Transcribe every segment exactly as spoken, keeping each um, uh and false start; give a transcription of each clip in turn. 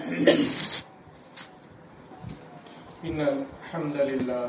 إن الحمد لله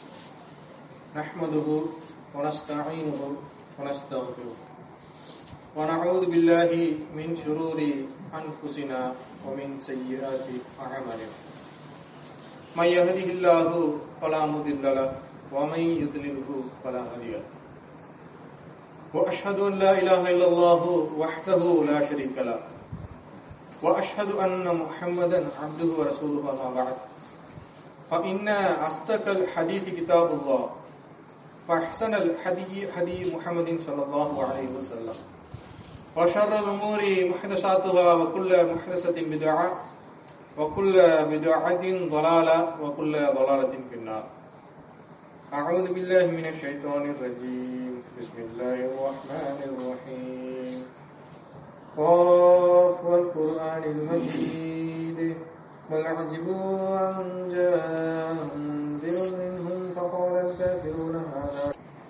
نحمده ونستعينه ونستغفره ونعوذ بالله من شرور أنفسنا ومن سيئات أعمالنا من يهده الله فلا مضل له ومن يضلله فلا هادي له وأشهد أن لا إله إلا الله وحده لا شريك له وأشهد أن محمدا عبده ورسوله أما بعد فإن أصدق الحديث كتاب الله وأحسن الحديث حديث محمد صلى الله عليه وسلم وشر الأمور محدثاتها وكل محدثة بدعة وكل بدعة ضلالة وكل ضلالة في النار. أعوذ بالله من الشيطان الرجيم. بسم الله الرحمن الرحيم. قاف والقرآن المجيد بل عجبوا أن جاءهم منذر منهم فقال الكافرون هذا.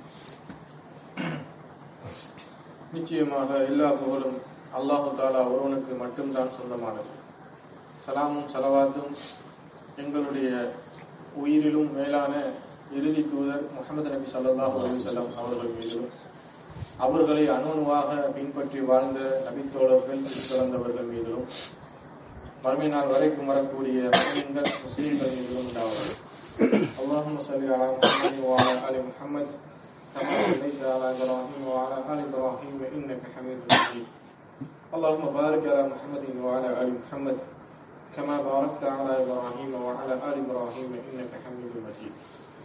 நிச்சயமாக எல்லா புகழும் அல்லாஹு தாலா ஒருவனுக்கு மட்டும்தான் சொந்தமானது. சலாமும் சலவாத்தும் எங்களுடைய உயிரிலும் மேலான இறுதி தூதர் முஹம்மது நபி ஸல்லல்லாஹு அலைஹி வஸல்லம் அவர்கள் மீதும், அவர்களை அணுவாக பின்பற்றி வாழ்ந்த நபித்தோழர்கள் பிறந்தவர்கள் மீதிலும், மறுமை நாள் வரைக்கும் வரக்கூடிய முஸ்லிம்கள் முஸ்லிம்கள் மீதிலும் உண்டாவது. அல்லாஹும்ம ஸல்லி அலா முஹம்மது வ அலா ஆலி முஹம்மத் கமா ஸல்லைத அலா இப்ராஹீம் வ அலா ஆலி இப்ராஹீம் இன்னக ஹமீதும் மஜீத். அல்லாஹும்ம பாரிக் அலா முஹம்மதின் வ அலா ஆலி முஹம்மத் கமா பாரக்த அலா இப்ராஹீம் வ அலா ஆலி இப்ராஹீம் இன்னக ஹமீதும் மஜீத்.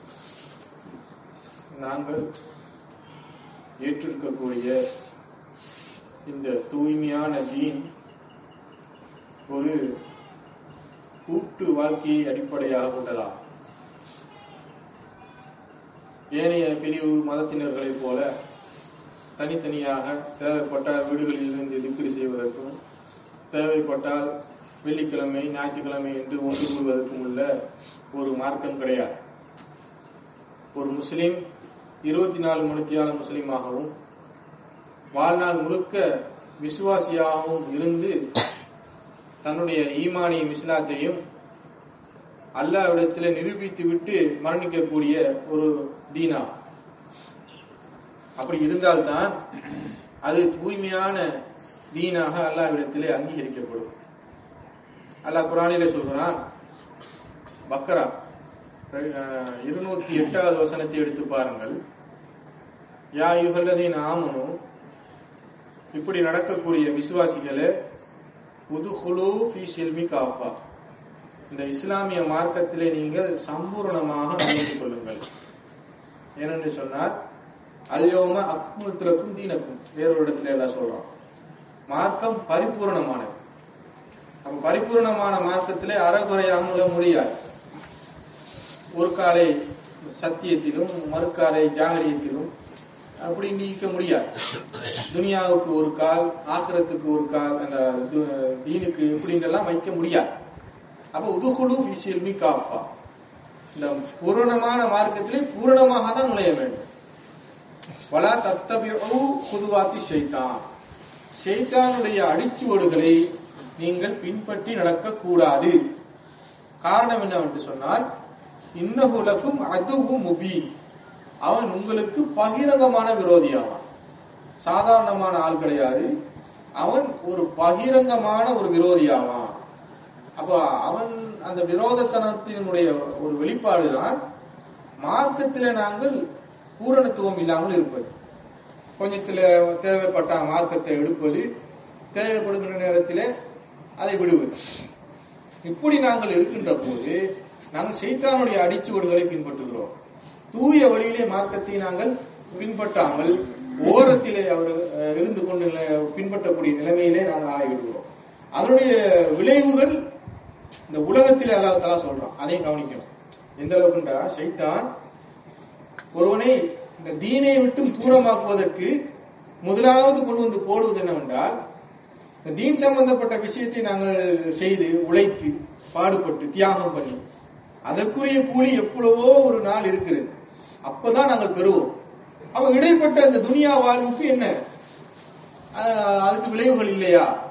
நாங்கள் ஏற்றிருக்கக்கூடிய இந்த தூய்மையான தீன் ஒரு கூட்டு வாழ்க்கையை அடிப்படையாக கொண்டதா. ஏனைய பிரிவு மதத்தினர்களைப் போல தனித்தனியாக தேவைப்பட்டால் வீடுகளில் இருந்து திக்ரி செய்வதற்கும், தேவைப்பட்டால் வெள்ளிக்கிழமை ஞாயிற்றுக்கிழமை என்று ஒன்று கூடுவதற்கும் உள்ள ஒரு மார்க்கம் கிடையாது. ஒரு முஸ்லிம் இருபத்தி நாலு மணித்தியால முஸ்லிமாகவும் வாழ்நாள் முழுக்க விசுவாசியாகவும் இருந்து தன்னுடைய ஈமானிய இஸ்லாத்தையும் அல்லாஹ்விடத்தில் நிரூபித்து விட்டு மரணிக்கக்கூடிய ஒரு தீனா. அப்படி இருந்தால்தான் அது தூய்மையான தீனாக அல்லாஹ்விடத்திலே அங்கீகரிக்கப்படும். அல்லாஹ் குர்ஆனிலே சொல்கிறான், பக்ரா இருநூத்தி எட்டாவது வசனத்தை எடுத்து பாருங்கள். யா அய்யுஹல்லதீன ஆமனூ, இப்படி நடக்கக்கூடிய விசுவாசிகளே, உதுகுலு ஃபீ ஸில்மி காஃபா, இந்த இஸ்லாமிய மார்க்கத்திலே நீங்கள் சம்பூர்ணமாக நுழைந்து கொள்ளுங்கள். ஏனென்று சொன்னால், அல்யௌம அக்மல்து லக்கும் தீனக்கும், வேறொரு இடத்துல எல்லாம் சொல்றோம், மார்க்கம் பரிபூர்ணமானது. அப்ப பரிபூர்ணமான மார்க்கத்திலே அறகுறையாக நுழைய முடியாது. ஒரு காலை சத்தியத்திலும் மறுக்காலை ஜாகரியத்திலும் அப்படி நீக்க முடியாது. துனியாவுக்கு ஒரு கால், ஆக்கிரத்துக்கு ஒரு கால், அந்த தீனுக்கு இப்படின்றெல்லாம் வைக்க முடியாது. அப்ப உதுகுலு ஃபீ ஸில்மி காஃபா, இந்த பூரணமான மார்க்கத்திலே பூரணமாக தான் நுழைய வேண்டும். வலா தத்தபிஉ குதுவாத்தி ஷைத்தான், ஷைத்தானுடைய அடிச்சுவடுகளை நீங்கள் பின்பற்றி நடக்கக்கூடாது. காரணம் என்னவென்று சொன்னால், இன்னஹு லக்கும் அதுவும் முபீன், அவன் உங்களுக்கு பகிரங்கமான விரோதியாவான். சாதாரணமான ஆள் கிடையாது, அவன் ஒரு பகிரங்கமான ஒரு விரோதியாவான். அப்ப அவன் அந்த விரோதத்தனத்தினுடைய ஒரு வெளிப்பாடுதான் மார்க்கத்திலே நாங்கள் பூரணத்துவம் இல்லாமல் இருப்பது. கொஞ்சத்தில தேவைப்பட்ட மார்க்கத்தை எடுப்பது, தேவைப்படுகின்ற நேரத்திலே அதை விடுவது. இப்படி நாங்கள் இருக்கின்ற போது நாங்கள் ஷைத்தானுடைய அடிச்சுவடுகளை பின்பற்றுகிறோம். தூய வழியிலே மார்க்கத்தை நாங்கள் பின்பற்றாமல் ஓரத்திலே அவர் இருந்து கொண்டு பின்பற்றக்கூடிய நிலைமையிலே நாங்கள் ஆகிவிடுகிறோம். அதனுடைய விளைவுகள் இந்த உலகத்திலே அல்லாஹ் தஆலா சொல்றான். அதையும் கவனிக்கணும். எந்த அளவுக்குண்டா, ஷைத்தான் ஒருவனை இந்த தீனை விட்டு தூரமாக்குவதற்கு முதலாவது கொண்டு வந்து போடுவது என்னவென்றால், இந்த தீன் சம்பந்தப்பட்ட விஷயத்தை நாங்கள் செய்து உழைத்து பாடுபட்டு தியாகம் பண்ணி அதற்குரிய கூலி எவ்வளவோ ஒரு நாள் இருக்கிறது, அப்பதான் நாங்கள் பெறுவோம். அவ இடைப்பட்ட அந்த துனியா வாழ்வுக்கு என்ன, அதுக்கு விளைவுகள் இல்லையா?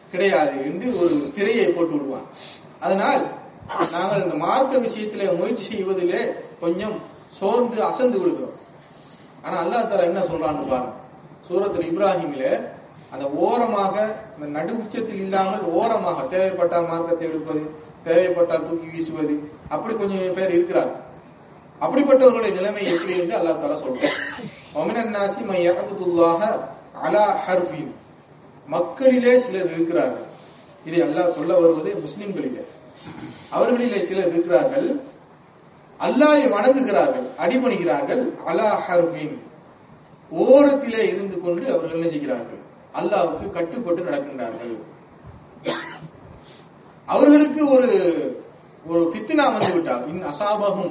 கிடையாது என்று ஒரு திரையை போட்டு விடுவான். அதனால் நாங்கள் இந்த மார்க்க விஷயத்திலே முயற்சி செய்வதிலே கொஞ்சம் சோர்ந்து அசந்து விடுகிறோம். ஆனா அல்லாஹ் தஆலா என்ன சொல்றான்னு பாருங்க. சூரத்துல் இப்ராஹிமில அந்த ஓரமாக அந்த நடு உச்சத்தில் இல்லாமல் ஓரமாக தேவைப்பட்டால் மார்க்கத்தை எடுப்பது, தேவைப்பட்டால் தூக்கி வீசுவது, அப்படி கொஞ்சம் பேர் இருக்கிறார். அப்படிப்பட்டவர்களுடைய நிலைமை எப்படி என்று அல்லாஹ் தஆலா சொல்றான். வமினன் நாஸி மை யஅபுதுல்லாஹ அலா ஹர்ஃபின். மக்களிலே சிலர் இருக்கிறார்கள். இதை அல்லாஹ் சொல்ல வருவது முஸ்லிம்களிலே. அவர்களிலே சிலர் இருக்கிறார்கள், அல்லாஹ்வை வணங்குகிறார்கள், அடிபணிகிறார்கள். அலா ஹர்ஃபின், ஓரத்திலே இருந்து கொண்டு அவர்கள் என்ன செய்கிறார்கள், அல்லாஹ்வுக்கு கட்டுப்பட்டு நடக்கின்றார்கள். அவர்களுக்கு ஒரு ஒரு ஃபித்னா வந்து விட்டால், இன் அசாபஹும்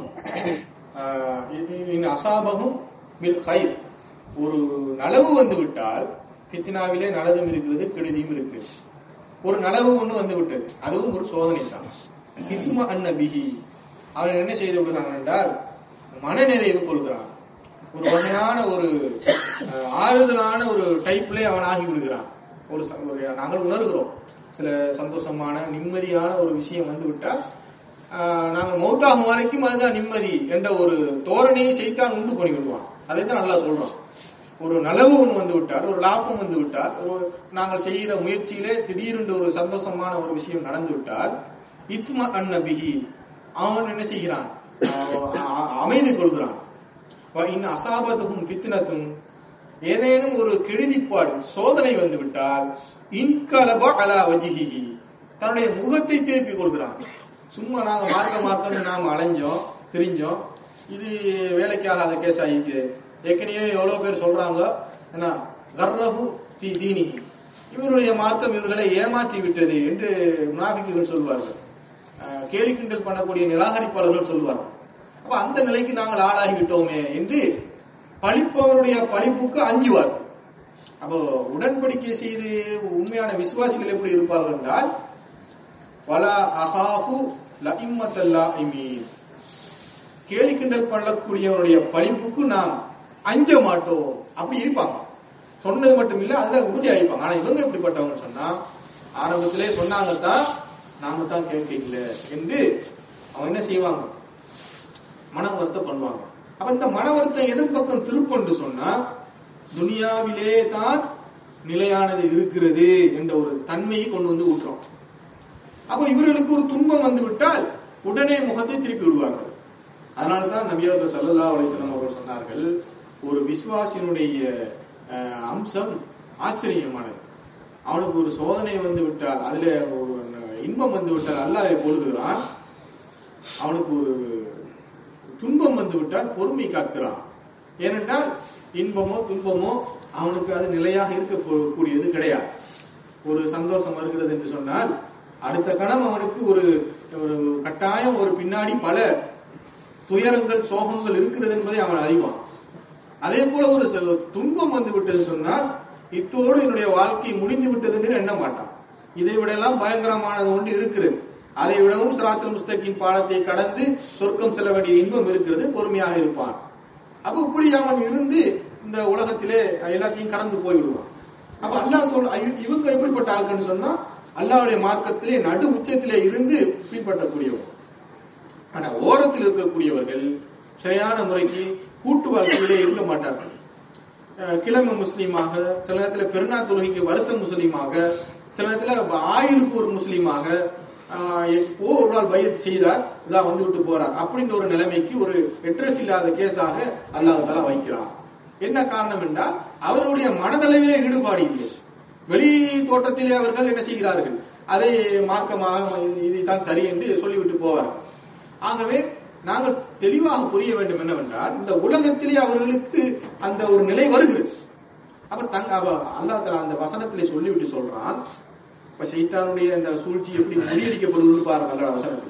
இன் அசாபஹும் பில் கைர், ஒரு நலவு வந்து விட்டால், ஃபித்னாவிலே நலதும் இருக்கிறது, கெடுதியும் இருக்கு. ஒரு நலவு ஒண்ணு வந்து விட்டது, அதுவும் ஒரு சோதனை தான். இத்மா அன்னபிஹி, அவன் என்ன செய்து விடுகிறான் என்றால் மனநிறைவு கொள்கிறான். ஒரு வகையான ஒரு ஆறுதலான ஒரு டைப்ல அவன் ஆகி விடுகிறான். ஒரு நாங்கள் உணர்கிறோம், சில சந்தோஷமான நிம்மதியான ஒரு விஷயம் வந்து விட்டால் நாங்கள் மௌத்தாகும் வரைக்கும் அதுதான் நிம்மதி என்ற ஒரு தோரணையை செய்தான் உண்டு பண்ணி விடுவான். அதைத்தான் நல்லா சொல்றான். ஒரு நலவு ஒன்று வந்து விட்டால், ஒரு லாபம் வந்து விட்டால், நாங்கள் செய்கிற முயற்சியிலே திடீரென்று ஒரு சந்தோஷமான ஒரு விஷயம் நடந்து விட்டால், இத்மா அன்னபிஹி, அவன் என்ன செய்கிறான், அமைதி கொள்கிறான். இன்னும் அசாபத்துக்கும் ஃபித்னத்தும், ஏதேனும் ஒரு கெடுதிப்பாடு சோதனை வந்து விட்டால், இன்கலப அலா வஜிஹிஹி, தன்னுடைய முகத்தை திருப்பி கொள்கிறான். சும்மா நாங்க மார்க்க மார்க்கன்னு நாம அலைஞ்சோம் திரிஞ்சோம், இது வேலைக்காகாத கேஸ் ஆகிக்கு, ஏற்கனவே எவ்வளவு பேர் சொல்றாங்க என்ன கர்ரஹு ஃபீ தீனிஹி, இவருடைய மார்க்கம் இவர்களை ஏமாற்றி விட்டது என்று முனாஃபிக்குகள் சொல்வார்கள், கேலி கிண்டல் பண்ணக்கூடிய நிராகரிப்பாளர்கள் சொல்வார்கள். அப்ப அந்த நிலைக்கு நாங்கள் ஆளாகி விட்டோமே என்று பழிப்பவனுடைய பழிப்புக்கு அஞ்சுவார்கள். அப்போ உடன்படிக்கை செய்து உண்மையான விசுவாசிகள் எப்படி இருப்பார்கள் என்றால், வலா அஹாஃபு லஇம்மத்தல்லாஹிமீன், கேலி கிண்டல் பண்ணக்கூடியவனுடைய பழிப்புக்கு நாம் அஞ்ச மாட்டோம், அப்படி இருப்பாங்க. சொன்னது மட்டும் இல்ல, அதுல உறுதி ஆயிப்பாங்க. ஆனா இவங்க எப்படிப்பட்டவங்க சொன்னா, ஆரம்பத்திலே சொன்னாங்கத்தான் நாம தான் கேட்கல என்று அவங்க என்ன செய்வாங்க, மன வருத்தம் பண்ணுவாங்க. அப்ப இந்த மன வருத்தம் எதன் பக்கம் திருப்பொன்று சொன்னா, துனியாவிலே தான் நிலையானது இருக்கிறது என்ற ஒரு தன்மையை கொண்டு வந்து ஊட்டுறோம். அப்ப இவர்களுக்கு ஒரு துன்பம் வந்து விட்டால் உடனே முகத்தை திருப்பி விடுவார்கள். அதனால்தான் நபியர்கள் ஸல்லல்லாஹு அலைஹி வஸல்லம் அவர்கள் சொன்னார்கள், ஒரு விசுவாசியினுடைய அம்சம் ஆச்சரியமானது. அவனுக்கு ஒரு சோதனை வந்து விட்டால், அதுல ஒரு இன்பம் வந்து விட்டால் அல்லாஹ்வை பொழுதுகிறான், அவனுக்கு ஒரு துன்பம் வந்து விட்டால் பொறுமை காக்கிறான். ஏனென்றால் இன்பமோ துன்பமோ அவனுக்கு அது நிலையாக இருக்கக்கூடியது கிடையாது. ஒரு சந்தோஷம் வருகிறது என்று சொன்னால் அடுத்த கணம் அவனுக்கு ஒரு கட்டாயம் ஒரு பின்னாடி பல துயரங்கள் சோகங்கள் இருக்கிறது என்பதை அவன் அறிவான். அதே போல ஒரு துன்பம் வந்து விட்டது சொன்னால் இத்தோடு என்னுடைய வாழ்க்கை முடிந்து விட்டது என்று எண்ண மாட்டான். இதை விட எல்லாம் பயங்கரமானது ஒன்று இருக்கிறது, அதை விடவும் சிராத்துல் முஸ்தகீம் பாலத்தை கடந்து சொர்க்கம் செல்ல வேண்டிய இன்பம் இருக்கிறது, பொறுமையாக இருப்பான். அப்ப இப்படி அவன் இருந்து இந்த உலகத்திலே எல்லாத்தையும் கடந்து போய்விடுவான். அப்ப அல்லாஹ் சொல் இவங்க எப்படிப்பட்ட ஆட்கள் சொன்னா, அல்லாஹ்வுடைய மார்க்கத்திலே நடு உச்சத்திலே இருந்து பின்பற்றக்கூடியவர்கள். ஆனா ஓரத்தில் இருக்கக்கூடியவர்கள் சரியான முறைக்கு கூட்டு வாழ்க்கையிலே இருக்க மாட்டார்கள். கிழமை முஸ்லீமாக, சில நேரத்தில் பெருநா தொழுகைக்கு வருஷ முஸ்லீமாக, சில நேரத்தில் ஆயுளுக்கு ஒரு முஸ்லீமாக, எப்போ ஒரு நாள் பையத் செய்தார் இதான் வந்து விட்டு போறார் அப்படின்ற ஒரு நிலைமைக்கு ஒரு அட்ரஸ் இல்லாத கேஸாக அல்லாஹ் தஆலா வைக்கிறார். என்ன காரணம் என்றால் அவருடைய மனதளவிலே ஈடுபாடு இல்லை. வெளி தோற்றத்திலே அவர்கள் என்ன செய்கிறார்கள், அதை மார்க்கமாக இதுதான் சரி என்று சொல்லிவிட்டு போவார்கள். ஆகவே நாங்கள் தெளிவாக புரிய வேண்டும் என்னவென்றால், இந்த உலகத்திலே அவர்களுக்கு அந்த ஒரு நிலை வருகிறது. அப்ப தங்க அல்லாஹ் தஆலா அந்த வசனத்திலே சொல்லிவிட்டு சொல்றான், இப்ப ஷைத்தானுடைய அந்த சூழ்ச்சி எப்படி முறியடிக்கப்படுவது பாருங்க அந்த வசனத்துல.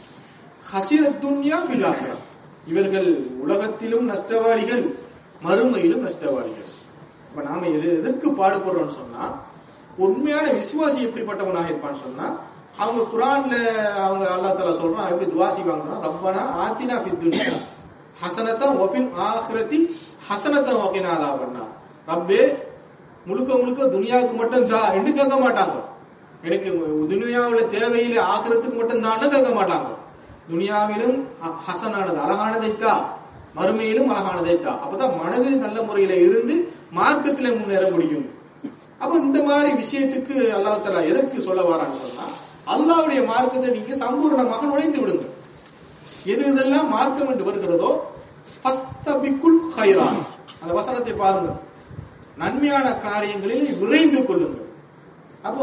ஹஸிரத் துன்யா ஃபில் ஆখিরাহ, இவர்கள் உலகத்திலும் நஷ்டவாளிகள், மறுமையிலும் நஷ்டவாளிகள். இப்ப நாம எதற்கு பாடுபடுறோம்னு சொன்னா, உண்மையான விசுவாசி எப்படிப்பட்டவனாக இருப்பான்னு சொன்னா, அவங்க குர்ஆன்ல அவங்க அல்லாஹ் தஆலா சொல்றான் எப்படி துஆ செய்வாங்கன்னா, ரப்பனா ஆத்தினா ஃபித் துன்யா ஹஸனத்தன் வ ஃபில் ஆখিরাতি ஹஸனத்தன் வ கினா அஸாபன்னார். ரப்பே முழுக்க முழுக்க துனியாவுக்கு மட்டும் தா என்று கேட்க மாட்டாங்க, எனக்கு துனியாவுல தேவையிலே ஆகிறதுக்கு மட்டும் தான் கேட்க மாட்டாங்க. துனியாவிலும் ஹசனானது அழகானதைத்தா, மறுமையிலும் அழகானதைத்தா. அப்பதான் மனது நல்ல முறையில இருந்து மார்க்கத்தில முன்னேற முடியும். அப்ப இந்த மாதிரி விஷயத்துக்கு அல்லாஹ் தஆலா எதற்கு சொல்ல வரான்னு சொன்னா, அல்லாஹ்வுடைய மார்க்கத்தை நீங்க சம்பூர்ணமாக நுழைந்து விடுங்க. எது இதெல்லாம் மார்க்கம் என்று வருகிறதோ ஃபஸ்தபிக்குல் கைரான், அந்த வசனத்தை பாருங்க, நன்மையான காரியங்களில் விரைந்து கொள்ளுங்கள். அப்போ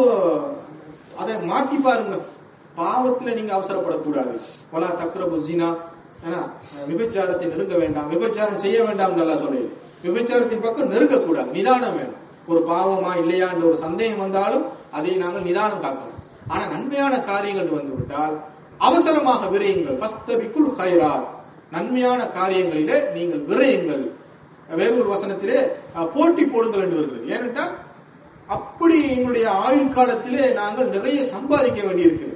அதை மாத்தி பாருங்க. பாவத்துல நீங்க அவசரப்படக்கூடாது. வலா தக்ரபு ஸினா, விபச்சாரத்தை நெருங்க வேண்டாம், விபச்சாரம் செய்ய வேண்டாம் நல்லா சொல்லி, விபச்சாரத்தின் பக்கம் நெருங்க கூடாது, நிதானம் வேணும். ஒரு பாவமா இல்லையா என்ற ஒரு சந்தேகம் வந்தாலும் அதை நாங்கள் நிதானம் காக்கணும். ஆனா நன்மையான காரியங்கள் வந்து விட்டால் அவசரமாக விரையுங்கள். ஃபஸ்தபிக்குல் கைரான், நன்மையான காரியங்களிலே நீங்கள் விரையுங்கள். வேறொரு வசனத்திலே போட்டி போடுங்கள் என்று வருகிறது. ஏனென்றால் அப்படி எங்களுடைய ஆயுள் காலத்திலே நாங்கள் நிறைய சம்பாதிக்க வேண்டியிருக்கிறது.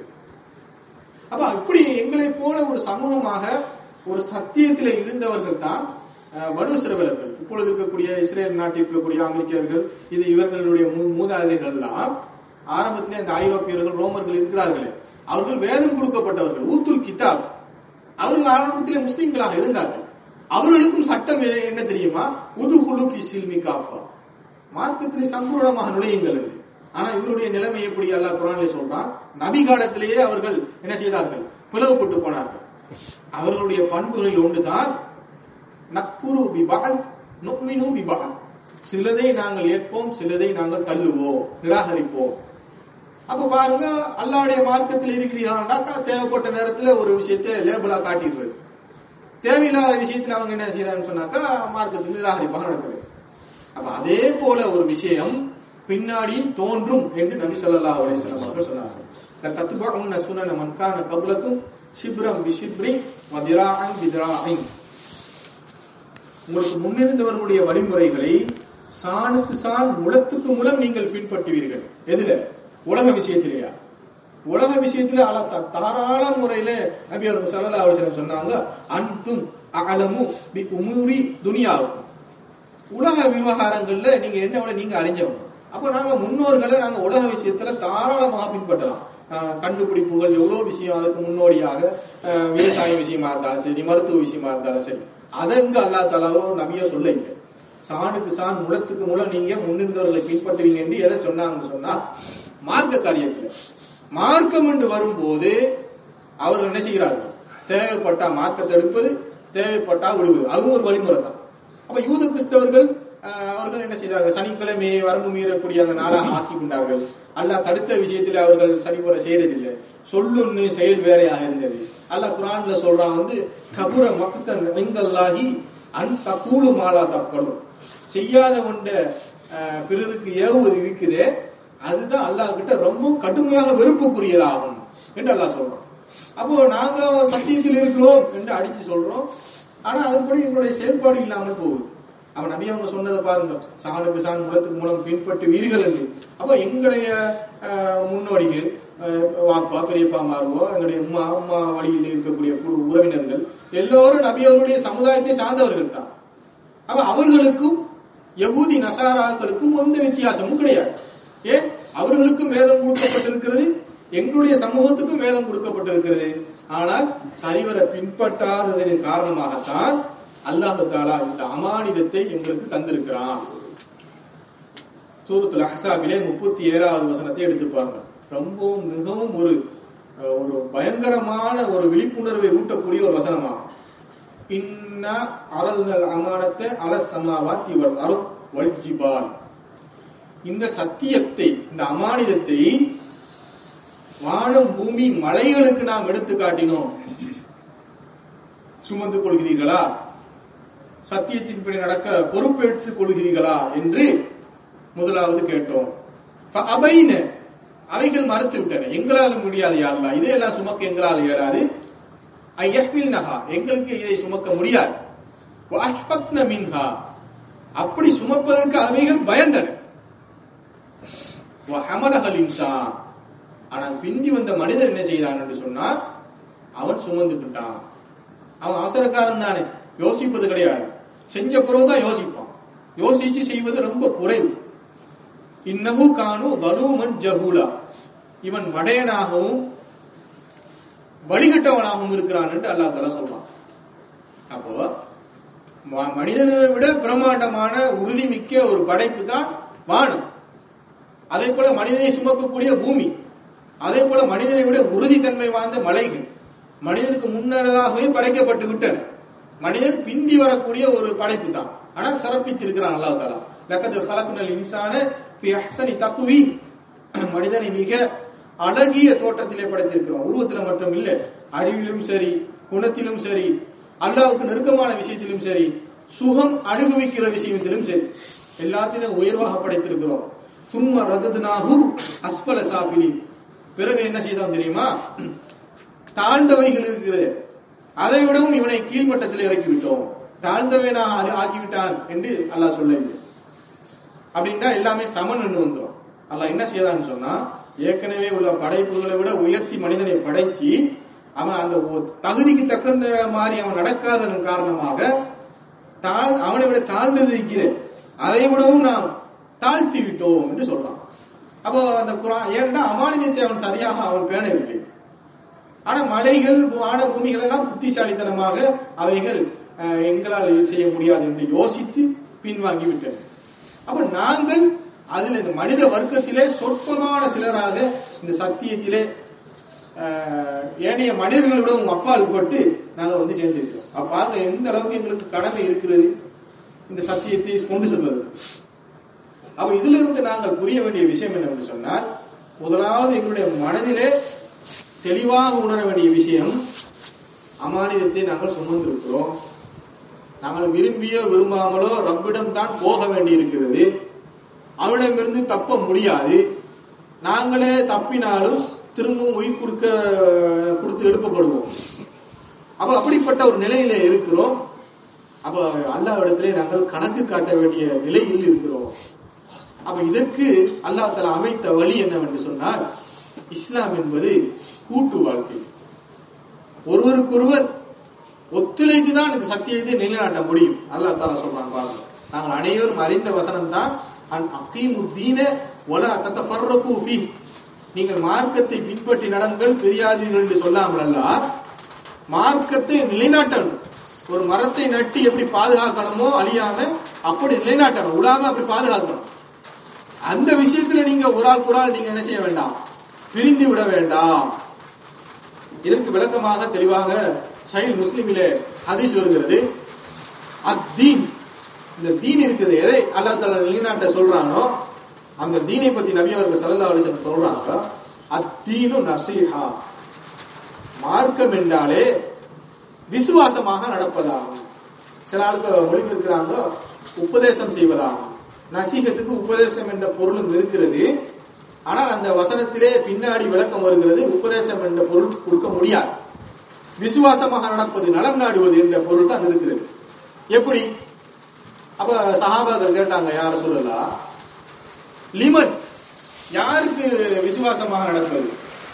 அப்ப இப்படி எங்களை போல ஒரு சமூகமாக ஒரு சத்தியத்திலே இருந்தவர்கள் தான் பனு இஸ்ரவேலர்கள். இப்பொழுது இருக்கக்கூடிய இஸ்ரேல் நாட்டில் இருக்கக்கூடிய அமெரிக்கர்கள், இது இவர்களுடைய மூதாதையர்கள் எல்லாம் ஆரம்பத்திலே அந்த ஐரோப்பியர்கள் ரோமர்கள் இருக்கிறார்களே, அவர்கள் வேதம் கொடுக்கப்பட்டவர்கள், ஊத்துல் கிதாப். அவர்கள் ஆரம்பத்திலே முஸ்லிம்களாக இருந்தார்கள். அவர்களுக்கும் சட்டம் என்ன தெரியுமா? உதுகுலு ஃபீ சில்மி காஃபா, மார்க்கத்திலே சம்பூர்ணமாக நுழையுங்கள். ஆனா இவருடைய நிலைமை எப்படி அல்லாஹ் குர்ஆனிலே சொல்றான், நபி காலத்திலேயே அவர்கள் என்ன செய்தார்கள்? பிளவுபட்டு போனார்கள். அவர்களுடைய பண்புகளில் ஒன்றுதான் நக்ஃபுரு பிபஅத் நுக்மினு பிபஅத், சிலதை நாங்கள் ஏற்போம், சிலதை நாங்கள் தள்ளுவோம், நிராகரிப்போம். அப்ப பாருங்க, அல்லாஹ்வுடைய மார்க்கத்தில் இருக்கிறீர்களாக்கா தேவைப்பட்ட நேரத்தில் ஒரு விஷயத்தை லேபிளா காட்டிடுறது, தேவையில்லாத விஷயத்தில் அவங்க என்ன செய்யறாங்கன்னு சொன்னாக்கா மார்க்கத்தில் நிராகரிப்பாக நடக்குது. அப்ப அதே போல ஒரு விஷயம் பின்னாடி தோன்றும் என்று நபி ஸல்லல்லாஹு அலைஹி வஸல்லம் அவர்கள் சொன்னார்கள். லதத்பஉன சுனன மன் கான கப்லக்கும் ஷிப்ரம் பிஷிப்ரி வ திராஅன் பிதிராஇன், உங்களுக்கு முன்னிருந்தவர்களுடைய வழிமுறைகளை சாணுக்கு சான் முளத்துக்கு முலம் நீங்கள் பின்பற்றுவீர்கள். எதுல? உலக விஷயத்திலேயா? உலக விஷயத்துல அல தாராள முறையில நபி அவர்கள் ஸல்லல்லாஹு அலைஹி வஸல்லம் சொன்னாங்க, அன்தும் அஅலமு பி உமூரி துனியாவுக்கும், உலக விவகாரங்கள்ல நீங்க என்னோட நீங்க அறிஞ்சவங்க. அப்ப நாங்க முன்னோர்களை நாங்க உலக விஷயத்துல தாராளமாக பின்பற்றலாம். கண்டுபிடிப்புகள் எவ்வளவு விஷயம், அதுக்கு முன்னோடியாக விவசாய விஷயமா இருந்தாலும் சரி, மருத்துவ விஷயமா இருந்தாலும் சரி, அதங்க அல்லாஹ் தஆலாவோ நபியோ சொல்ல இல்லை. சாணுக்கு சான் முளத்துக்கு மூலம் நீங்க முன்னிருந்தவர்களை பின்பற்றுவீங்க என்று எதை சொன்னாங்கன்னு சொன்னா, மார்க்க காரியத்துல மார்க்கம் என்று வரும்போது அவர்கள் என்ன செய்கிறார்கள்? தேவைப்பட்டா மார்க்கத்தை எடுப்பது, தேவைப்பட்டா விடுவது, அதுவும் ஒரு வழிமுறை தான். அப்ப யூத கிறிஸ்தவர்கள் அவர்கள் என்ன செய்தார்கள்? சனிக்கிழமையை வரம்பு மீறக்கூடிய அந்த நாளாக ஆக்கி கொண்டார்கள். அல்லாஹ் தடுத்த விஷயத்தில் அவர்கள் சரிபோல செய்ததில்லை. சொல்லொன்னு செயல் வேறையாக இருந்தது. அல்லாஹ் குர்ஆன்ல சொல்றான் வந்து, கபுர மக்தன் இந்தல்லாஹி அன் தகூலு மாலா தஃபலு, செய்யாத ஒன்ற பிறருக்கு ஏவுவது இருக்குதே, அதுதான் அல்லாஹ் கிட்ட ரொம்ப கடுமையாக வெறுப்புக்குரியதாகும் என்று அல்லாஹ் சொல்றோம். அப்போ நாங்க சத்தியத்தில் இருக்கிறோம் என்று அடிச்சு சொல்றோம், ஆனா அதுபடி எங்களுடைய செயல்பாடு இல்லாமல் போகுது. அப்ப நபி அவங்க சொன்னதை பாருங்க, சாணுக்கு சான் முளத்துக்கு மூலம் பின்பற்றி வீர்கள் என்று. அப்ப எங்களுடைய முன்னோடிகள், வாப்பா பெரியப்பா மாறுவோ, எங்களுடைய அம்மா அம்மா வழியில் இருக்கக்கூடிய உறவினர்கள் எல்லோரும் நபி அவர்களுடைய சமுதாயத்தை சார்ந்தவர்கள் தான். அப்ப அவர்களுக்கும் யகூதி நசாராக்களுக்கும் எந்த வித்தியாசமும் கிடையாது. ஏன்? அவர்களுக்கும் வேதம் கொடுக்கப்பட்டிருக்கிறது, எங்களுடைய சமூகத்துக்கும் வேதம் கொடுக்கப்பட்டிருக்கிறது. ஆனால் சரிவர பின்பற்றாததன் காரணமாகத்தான் அல்லாஹ் தஆலா இந்த அமானிதத்தை எங்களுக்கு தந்திருக்கிறான். சூரத்துல் அஹ்ஸாபிலே முப்பத்தி ஏழாவது வசனத்தை எடுத்துப்பாங்க. ரொம்பவும் மிகவும் ஒரு ஒரு பயங்கரமான ஒரு விழிப்புணர்வை ஊட்டக்கூடிய ஒரு வசனமாகும். இன்னா அரல்னல் அமானத்தை அல சமாவாத்தி வல் அர்த் வல் ஜிபால், இந்த சத்தியத்தை, இந்த அமானிதத்தை வானம் பூமி மலைகளுக்கு நாம் எடுத்து காட்டினோம். சுமந்து கொள்கிறீர்களா? சத்தியத்தின்படி நடக்க பொறுப்பேற்றுக் கொள்கிறீர்களா என்று முதலாவது கேட்டோம். அபைன, அவைகள் மறுத்து விட்டன. எங்களால் முடியாது யா அல்லாஹ், இதையெல்லாம் சுமக்க எங்களால் இயலாது. ஐயஹ்மில்னஹா, எங்களுக்கு இதை சுமக்க முடியாது. வஅஷ்ஃபக்ன மின்ஹா, அப்படி சுமப்பதற்கு அவைகள் பயந்தன. வஹமலஹல் இன்சான், ஆனால் பிந்தி வந்த மனிதர் என்ன செய்தான் என்று சொன்னா, அவன் சுமந்துக்கிட்டான். அவன் அவசரக்காரன் தானே, யோசிப்பது கிடையாது. செஞ்ச பிறகுதான் யோசிப்பான். யோசிச்சு செய்வது ரொம்ப குறைவு. இன்னஹு கானு தலூமன் ஜஹூலா, இவன் மடையனாகவும் வழிகட்டவனாகவும் இருக்கிறான் என்று அல்லாஹ் தஆலா சொல்றான். அப்போ மனிதனை விட பிரம்மாண்டமான உறுதிமிக்க ஒரு படைப்பு தான் வானம். அதே போல மனிதனை சுமக்கக்கூடிய பூமி, அதே போல மனிதனை விட உறுதித்தன்மை வாய்ந்த மலைகள் மனிதனுக்கு முன்னதாகவே படைக்கப்பட்டு விட்டன. மனிதன் பிந்தி வரக்கூடிய ஒரு படைப்பு தான். ஆனால் சிறப்பித்திருக்கிறான் அல்லாஹ் தஆலா. லக்கத் ஹலக்னல் இன்சான ஃபீ அஹ்ஸனி தக்வீம். மனிதனை மிக அழகிய தோற்றத்திலே படைத்திருக்கிறோம். உருவத்தில் மட்டும் இல்லை, அறிவிலும் சரி, குணத்திலும் சரி, அல்லாஹ்வுக்கு நெருக்கமான விஷயத்திலும் சரி, சுகம் அனுபவிக்கிற விஷயத்திலும் சரி, எல்லாத்திலும் உயர்வாக படைத்திருக்கிறோம். சும்ம ரதத்னாஹு அஸ்ஃபல சாஃபிலின். பிறகு என்ன செய்தோம் தெரியுமா? தாழ்ந்தவைகள் இருக்கிறது, அதை விடவும் இவனை கீழ்மட்டத்தில் இறக்கிவிட்டோம். தாழ்ந்தவனாக ஆக்கிவிட்டான் என்று அல்லாஹ் சொல்லவில்லை. அப்படின்னா எல்லாமே சமன் என்று வந்துடும். அல்லாஹ் என்ன செய்யறான்னு சொன்னா, ஏற்கனவே உள்ள படைப்புகளை விட உயர்த்தி மனிதனை படைச்சி அவன் அந்த தகுதிக்கு தகுந்த மாதிரி அவன் நடக்காததன் காரணமாக அவனை விட தாழ்ந்தது இருக்கிறது, அதை விடவும் நாம் தாழ்த்தி விட்டோம் என்று சொல்றான். அப்போ அந்த குர்ஆன் ஏன்னா அமானிதத்தை அவன் சரியாக அவன் பேணவில்லை. ஆனா மலைகள், வான பூமிகள் எல்லாம் புத்திசாலித்தனமாக அவைகள் எங்களால் செய்ய முடியாது என்று யோசித்து பின்வாங்கி விட்டன. அப்ப நாங்கள் அதுல இந்த மனித வர்க்கத்திலே சொற்பமான சிலராக இந்த சத்தியத்திலே ஏனைய மனிதர்களிடம் அப்பால் பட்டு நாங்கள் வந்து சேர்ந்திருக்கிறோம். அப்ப எந்த அளவுக்கு எங்களுக்கு கடமை இருக்கிறது இந்த சத்தியத்தை கொண்டு செல்வது. அப்ப இதுல இருந்து நாங்கள் புரிய வேண்டிய விஷயம் என்னவென்று சொன்னால், முதலாவது எங்களுடைய மனதிலே தெளிவாக உணர வேண்டிய விஷயம், அமானிதத்தை நாங்கள் சுமந்திருக்கிறோம். நாங்கள் விரும்பியோ விரும்பாமலோ ரப்பிடம் தான் போக வேண்டி இருக்கிறது. அவனிடமிருந்து தப்ப முடியாது. நாங்களே தப்பினாலும் திரும்பவும் உயிர் கொடுக்க கொடுத்து எழுப்பப்படுவோம். அப்ப அப்படிப்பட்ட ஒரு நிலையில இருக்கிறோம். அப்ப அல்லாஹ்விடத்திலே நாங்கள் கணக்கு காட்ட வேண்டிய நிலையில் இருக்கிறோம். அப்ப இதற்கு அல்லாஹ் தஆலா அமைத்த வழி என்னவென்று சொன்னால், இஸ்லாம் என்பது கூட்டு வாழ்க்கை. ஒருவருக்கொருவர் ஒத்துழைத்துதான் இந்த சத்தியத்தை நிலைநாட்ட முடியும். அல்லாஹ் தஆலா சொல்றான் பாருங்க, நாங்கள் அனைவரும் அறிந்த வசனம் தான், அன் அகீமுத்தீன வலா ததஃபர்ரகு ஃபீஹ். நீங்கள் மார்க்கத்தை பின்பற்றி நடங்கள், பிரியாதீர்கள் என்று சொல்லாமல் அல்லாஹ் மார்க்கத்தை நிலைநாட்டணும். ஒரு மரத்தை நட்டி எப்படி பாதுகாக்கணுமோ அழியாம அப்படி நிலைநாட்டணும், உலாம அப்படி பாதுகாக்கணும். அந்த விஷயத்துல நீங்க ஒரு ஆள் ஒரு ஆள் நீங்க என்ன செய்ய வேண்டாம், பிரிந்து விட வேண்டாம். இதற்கு விளக்கமாக தெளிவாக சஹீஹ் முஸ்லிமிலே ஹதீஸ் வருகிறது. அத்தீன், இந்த தீன் இருக்குது, எதை அல்லாஹ் தஆலா நிலைநாட்ட சொல்றானோ அந்த தீனை பத்தி நபி அவர்கள் ஸல்லல்லாஹு அலைஹி வஸல்லம் சொல்றாங்க, அத்தீனு நஸீஹா. மார்க்கம் என்றாலே விசுவாசமாக நடப்பதாகும். சில ஆளுக்கு மொழிபெயர்க்கிறாங்க உபதேசம் செய்வதாகும். நசீகத்துக்கு உபதேசம் என்ற பொருளும் இருக்கிறது. ஆனால் அந்த வசனத்திலே பின்னாடி விளக்கம் வருகிறது, உபதேசம் என்ற பொருள் கொடுக்க முடியாது. விசுவாசமாக நடப்பது, நலம் நாடுவது என்ற பொருள் தான் இருக்கிறது. எப்படி? அப்ப சஹாபாக்கள் கேட்டாங்க, யார சொல்லலாம், லிமன், யாருக்கு விசுவாசமாக நடப்பது?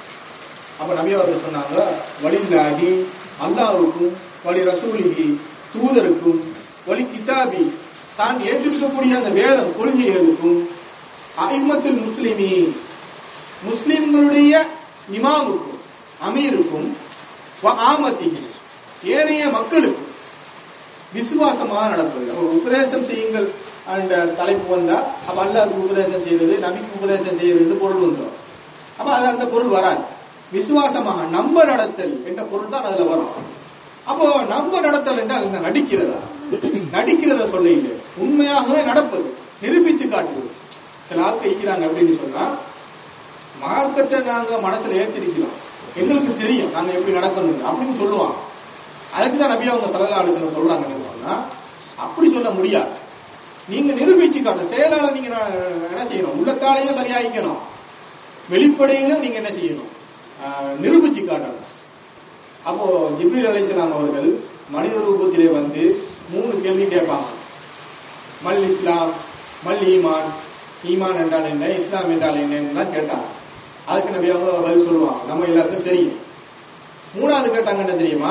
அப்ப நபி அவர்கள் சொன்னாங்க, வலில்லாஹி, அல்லாஹ்வுக்கும், வலி ரசூலிஹி, தூதருக்கும், வலி கிதாபி, தான் ஏற்றிருக்கக்கூடிய அந்த வேதம் கொள்கைகளுக்கும், அஇம்மத்துல் முஸ்லிமீன், முஸ்லிம்களுடைய இமாமுக்கும், அமீருக்கும், வ ஆமத்திஹி, ஏனைய மக்களுக்கும் விசுவாசமாக நடப்பது. உபதேசம் செய்யுங்கள் என்ற தலைப்பு வந்தா அப்ப அல்லாஹ்வுக்கு உபதேசம் செய்யறது, நபிக்கு உபதேசம் செய்யறது பொருள் வந்துடும். அப்ப அது அந்த பொருள் வராது. விசுவாசமாக நம்ப நடத்தல் என்ற பொருள் தான் அதுல வரும். அப்போ நம்ப நடத்தல் என்றால் என்ன? நடிக்கிறதா? நடிக்கிறத சொல்ல இல்லை, உண்மையாகவே நடப்பது, நிரூபித்து காட்டுவது. சில ஆட்கள் இருக்கிறாங்க அப்படின்னு சொன்னா, மார்க்கத்தை நாங்க மனசுல ஏற்றிருக்கிறோம், எங்களுக்கு தெரியும் நாங்க எப்படி நடக்கணும் அப்படின்னு சொல்லுவாங்க. அதுக்குதான் நபி அவங்க ஸல்லல்லாஹு அலைஹி வஸல்லம் சொல்றாங்க சொன்னா, அப்படி சொல்ல முடியாது. நீங்க நிரூபிச்சு காட்டணும். செயலால நீங்க என்ன செய்யணும்? உள்ளத்தாலையும் சரியாயிக்கணும், வெளிப்படையிலும் நீங்க என்ன செய்யணும்? நிரூபிச்சு காட்டணும். அப்போ ஜிப்ரீல் அலைஹிஸ்ஸலாம் அவர்கள் மனித ரூபத்திலே வந்து மூணு கேள்வி கேட்பாங்க. மல் இஸ்லாம், மல் ஈமான், ஈமான் என்றால் என்ன, இஸ்லாம் என்றால் என்னன்னு கேட்டாங்க. அதுக்கு நபி அவங்க பதில் சொல்லுவாங்க, நம்ம எல்லாருக்கும் தெரியும். மூணாவது கேட்டாங்க என்ன தெரியுமா?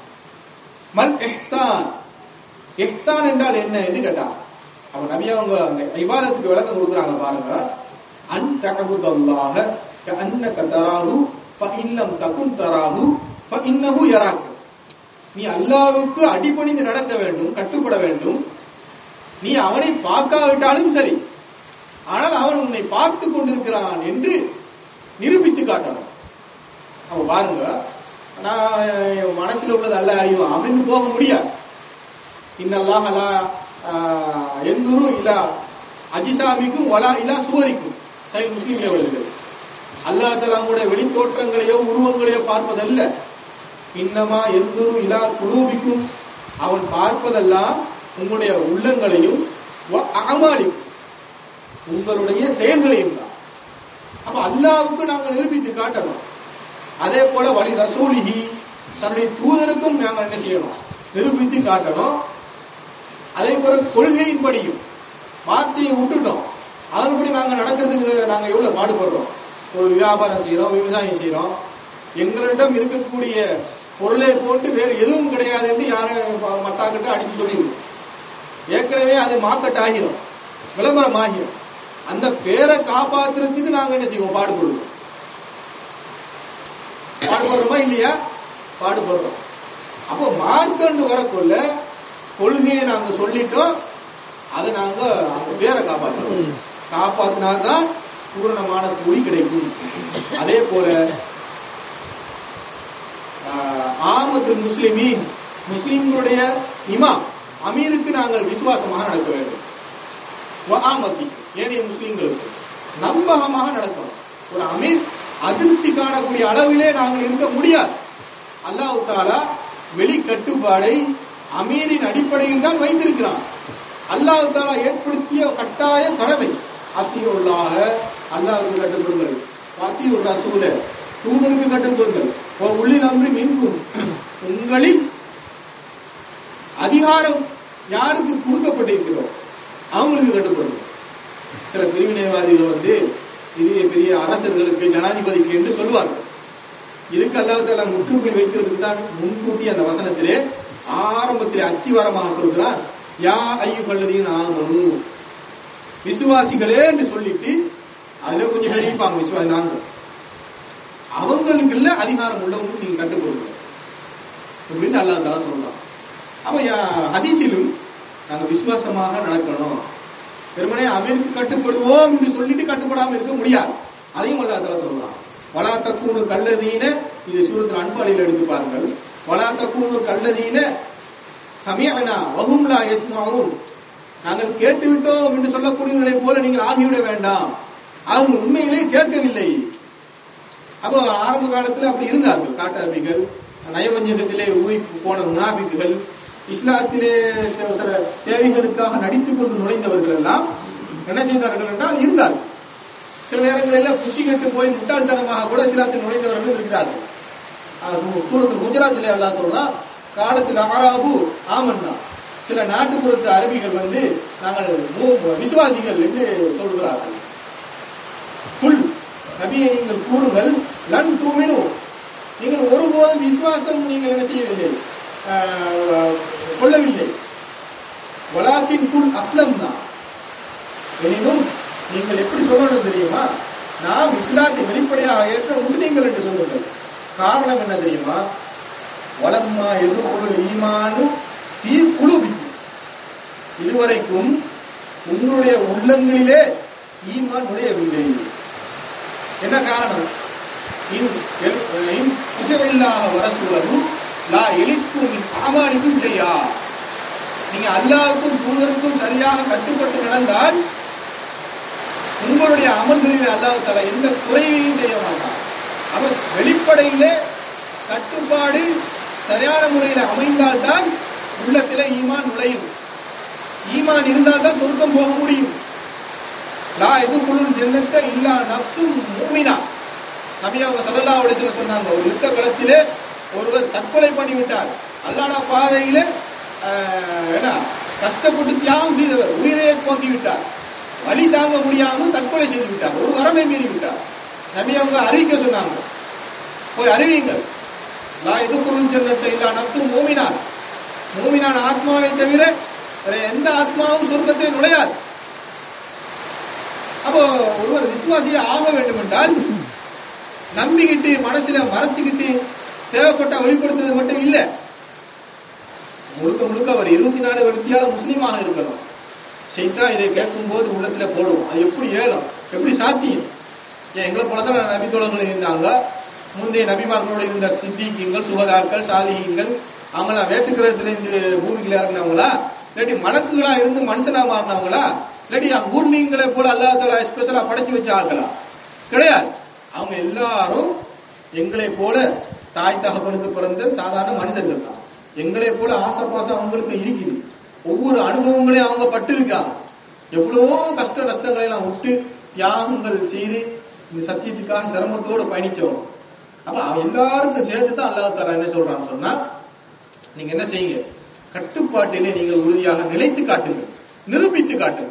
மல் இஹ்சான், இஹ்சான் என்றால் என்ன என்று கேட்டாங்க. அப்ப நபி அவங்க அந்த இபாதத்துக்கு விளக்கம் கொடுக்குறாங்க பாருங்க. அன் தஅபுதல்லாஹ கஅன்னக தராஹு ஃபஇல்லம் தகுன் தராஹு ஃபஇன்னஹு யராக. நீ அல்லாஹ்வுக்கு அடிபணிந்து நடக்க வேண்டும், கட்டுப்பட வேண்டும். நீ அவனை பார்க்காவிட்டாலும் சரி, ஆனால் அவன் உன்னை பார்த்து கொண்டிருக்கிறான் என்று நிரூபித்து காட்டணும். அவ பாருங்க, நான் மனசுல உள்ளது அல்ல அறிவான் அப்படின்னு போக முடியாது. இன்னல்லாஹ் லா யன்துரு இலா அஜிசாமிக்கும் வலா இலா சுவரிக்கும். சஹீஹ் முஸ்லிம்ல வருகிறது. அல்லாஹ் தஆலா உங்களுடைய வெளி தோற்றங்களையோ உருவங்களையோ பார்ப்பதல்ல. இன்னமா யன்துரு இலா குலூபிக்கும், அவன் பார்ப்பதெல்லாம் உங்களுடைய உள்ளங்களையும் அமாலிக்கும், உங்களுடைய செயல்களையும் தான். அப்ப அல்லாஹ்வுக்கு நாங்கள் நிரூபித்து காட்டணும். அதே போல வலி ரசூலிஹி, தன்னுடைய தூதருக்கும் நாங்கள் என்ன செய்யணும், நிரூபித்து காட்டணும். அதே போல கொள்கையின்படியும் வார்த்தையை விட்டுட்டோம், அதன்படி நாங்க நடக்கிறதுக்கு நாங்க எவ்வளவு பாடுபடுறோம். ஒரு வியாபாரம் செய்யறோம், விவசாயம் செய்யறோம், எங்களிடம் இருக்கக்கூடிய பொருளை போட்டு வேறு எதுவும் கிடையாது என்று யாரும் மத்தாக்கிட்ட அடிச்சு சொல்லிடுவோம். ஏற்கனவே அது மார்க்கெட் ஆகிரும், விளம்பரம் ஆகிரும். அந்த பேரை காப்பாத்துறதுக்கு நாங்க என்ன செய்வோம், பாடுபடுவோம். பாடுபடுறோமா இல்லையா? பாடுபடுறோம். அப்போ மார்க்கெண்டு வரக்குள்ள கொள்கையை நாங்க சொல்லிட்டோம், அதை நாங்க அந்த பேரை காப்பாற்றணும். காப்பாத்தினால்தான் பூரணமான கூலி கிடைக்கும். அதே போல ஆமத்து முஸ்லிமீன், முஸ்லிம்களுடைய இமாம் அமீருக்கு நாங்கள் விசுவாசமாக நடக்க வேண்டும். ஆமத்தி ஏனைய முஸ்லிம்களுக்கு நம்பகமாக நடக்கணும். ஒரு அமீர் அதிருப்தி காணக்கூடிய அளவிலே நாங்கள் இருக்க முடியாது. அல்லாஹ் தஆலா வெளி கட்டுப்பாடை அமீரின் அடிப்படையில் தான் வைத்திருக்கிறான். அல்லாஹ் தஆலா ஏற்படுத்திய கட்டாய கடமை அத்தியுள்ளாக அல்லாஹ்வுக்கு கட்டுப்படுங்கள், அத்தியுல் ரசூல தூதருக்கு கட்டுப்படுங்கள், உள்ளி நம்பி மின்கும், உங்களில் அதிகாரம் யாருக்கு கொடுக்கப்பட்டிருக்கிறோ அவங்களுக்கு கட்டுப்படுங்கள். சில பிரிவினைவாதிகள் வந்து இது பெரிய அரசர்களுக்கு ஜனாதிபதிக்கு என்று சொல்வார்கள். இதுக்கு அல்லாஹ் தஆலா முற்றுப்புள்ளி வைக்கிறதுக்கு தான் முன்கூட்டி அந்த வசனத்திலே ஆரம்பத்திலே அஸ்திவாரமாக சொல்கிறான், யா அய்யுஹல்லதீன ஆமனு, விசுவாசிகளே என்று சொல்லிட்டு அதுல கொஞ்சம் பெரியப்பாங்க விசுவாசி நாங்கள் அவங்களுக்கு இல்ல அதிகாரம் உள்ளவங்க நீங்க கட்டுப்படுங்க அப்படின்னு அல்லாஹ் தஆலா சொல்றான். அப்ப ஹதீஸிலும் நாங்க விசுவாசமாக நடக்கணும். வெறுமனே அமீருக்கு கட்டுப்படுவோம் என்று சொல்லிட்டு கட்டுப்படாம இருக்க முடியாது. அதையும் அல்லாஹ் தஆலா சொல்றான். வலா தக்கூனு கல்லதீன, இது சூரத்துல் அன்பாலில் எடுத்து பாருங்கள். வலா தக்கூனு கல்லதீன சமிஅனா வஹும் லா யஸ்மஊன், நாங்கள் கேட்டுவிட்டோம் என்று சொல்லக்கூடியவர்களை போல நீங்கள் ஆகிவிட வேண்டாம், அவங்க உண்மையிலே கேட்கவில்லை. அப்போ ஆரம்ப காலத்தில் அப்படி இருந்தார்கள் காட்டாபிகள், நயவஞ்சகத்திலே ஊறி போன முனாபிக்குகள், இஸ்லாத்திலே சில தேவைகளுக்காக நடித்துக் கொண்டு நுழைந்தவர்கள் எல்லாம் என்ன செய்தார்கள் என்றால் இருந்தார்கள். சில நேரங்களில் புத்தி கட்டு போய் முட்டாள்தனமாக கூட இஸ்லாத்தில் நுழைந்தவர்கள் இருக்கிறார்கள். சூரத்துல் குஜராத்திலே அல்லாஹ் சொல்றான், காலத்தில் அராபு ஆமன்னா, சில நாட்டுப்புறத்து அரபிகள் வந்து நாங்கள் விசுவாசிகள் என்று சொல்கிறார்கள். குல், நபியை நீங்கள் கூறுங்கள், லன் தூமினு, நீங்கள் ஒருபோதும் விசுவாசம் நீங்கள் என்ன செய்யவில்லை, கொள்ளவில்லை. வலாக்கின் குல் அஸ்லம் தான், எனினும் நீங்கள் எப்படி சொல்லணும் தெரியுமா, நாம் இஸ்லாத்தை வெளிப்படையாக ஏற்ற முஸ்லீம்கள் என்று சொல்லுங்கள். காரணம் என்ன தெரியுமா, வலம்மா எதிர்கொள்ளும் ஈமானு தீ குழுவி, இதுவரைக்கும் உங்களுடைய உள்ளங்களிலே ஈமான் நுழையவில்லை. என்ன காரணம், இல்லாக வரசூழலும் லா எலிக்கும் ஆமானிக்கும் செய்யா, நீங்க அல்லாஹ்வுக்கும் தூதருக்கும் சரியாக கட்டுப்பட்டு நடந்தால் உங்களுடைய அமல்களில் அல்லாஹ் தஆலா எந்த குறையையும் செய்ய மாட்டான். அவர் வெளிப்படையிலே கட்டுப்பாடு சரியான முறையில் அமைந்தால்தான் உள்ளத்திலே ஈமான் நுழையும். ஈமான் இருந்தால்தான் சொர்க்கம் போக முடியும். லா எதுகுலுல் ஜன்னத்த இல்லா நஃப்சும் முஃமினா, நபி அவங்க ஸல்லல்லாஹு அலைஹி வஸல்லம் சொன்னாங்க, ஒரு யுத்த களத்திலே ஒருவர் தற்கொலை பண்ணிவிட்டார், அல்லாஹ்வுடைய பாதையிலே என்ன கஷ்டப்பட்டு தியாகம் செய்தவர் உயிரையே போக்கி விட்டார், வலி தாங்க முடியாமல் தற்கொலை செய்து விட்டார், ஒரு வரம்பை மீறி விட்டார். நபி அவங்க அறிவிக்க சொன்னாங்க, போய் அறிவியுங்கள், லா எதுகுலுல் ஜன்னத்த இல்லா நஃப்சும் முஃமினா, மூமினான ஆத்மாவை தவிர எந்த ஆத்மாவும் சொர்க்கத்தில் நுழையாது. அப்போ ஒருவர் விசுவாசியை ஆக வேண்டும் என்றால் நம்பிக்கிட்டு மனசுல மறைச்சுக்கிட்டு தேவைப்பட்ட வெளிப்படுத்துறது மட்டும் இல்ல, முழுக்க முழுக்க அவர் இருபத்தி நாலு வருத்தியால முஸ்லீமாக இருக்கணும். ஷைத்தான் இதை கேட்கும் போது உள்ளத்துல போடுவோம். அது எப்படி ஏழும், எப்படி சாத்தியம்? ஏன் எங்களை போலதான் நபி தோழர்கள் இருந்தாங்க. முந்தைய நபிமார்களோடு இருந்த சித்திகீங்கள், சுகதாக்கள், சாலிகீங்கள், அவங்களாம் வேட்டுக்கிரகத்துல இருந்து பூமியில இறங்கினவங்களா, இல்லாட்டி மலக்குகளா இருந்து மனுஷனா மாறினவங்களா, இல்லாட்டி ஊர்மீன்களை போல அல்லாஹ் தஆலா ஸ்பெஷலா படைச்சு வச்ச ஆட்களா? கிடையாது. அவங்க எல்லாரும் எங்களை போல தாய் தகப்பனுக்கு பிறந்த சாதாரண மனிதர்கள் தான். எங்களை போல ஆசைப்பாசம் அவங்களுக்கு இருக்குது. ஒவ்வொரு அனுபவங்களையும் அவங்க பட்டிருக்காங்க. எவ்வளவோ கஷ்ட நஷ்டங்களை எல்லாம் விட்டு தியாகங்கள் செய்து இந்த சத்தியத்துக்காக சிரமத்தோடு பயணிச்சவங்க. அப்ப எல்லாருக்கும் சேர்த்து தான் அல்லாஹ் தஆலா என்ன சொல்றான்னு சொன்னா, நீங்க என்ன செய்யுங்க, கட்டுப்பாட்டிலே நீங்கள் உறுதியாக நிலைத்து காட்டுங்க, நிரூபித்து காட்டுங்க.